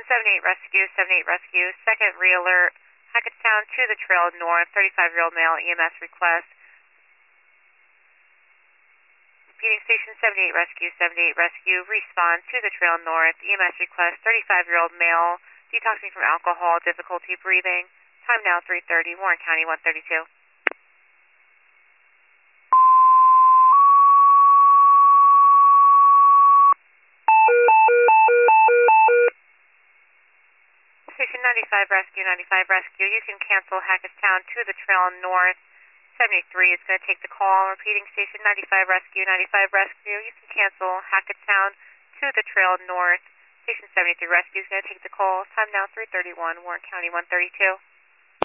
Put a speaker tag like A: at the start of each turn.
A: 78 Rescue, 78 Rescue, second re-alert, Hackettstown to the trail north, 35-year-old male, EMS request. Repeating station 78 Rescue, 78 Rescue, respond to the trail north, EMS request, 35-year-old male, detoxing from alcohol, difficulty breathing. Time now 3:30, Warren County 132. Station 95 Rescue, 95 Rescue, you can cancel Hackettstown to the trail north. 73 is going to take the call. Repeating station 95 Rescue, 95 Rescue, you can cancel Hackettstown to the trail north. Station 73 Rescue is going to take the call. Time now 3:31, Warren County 132.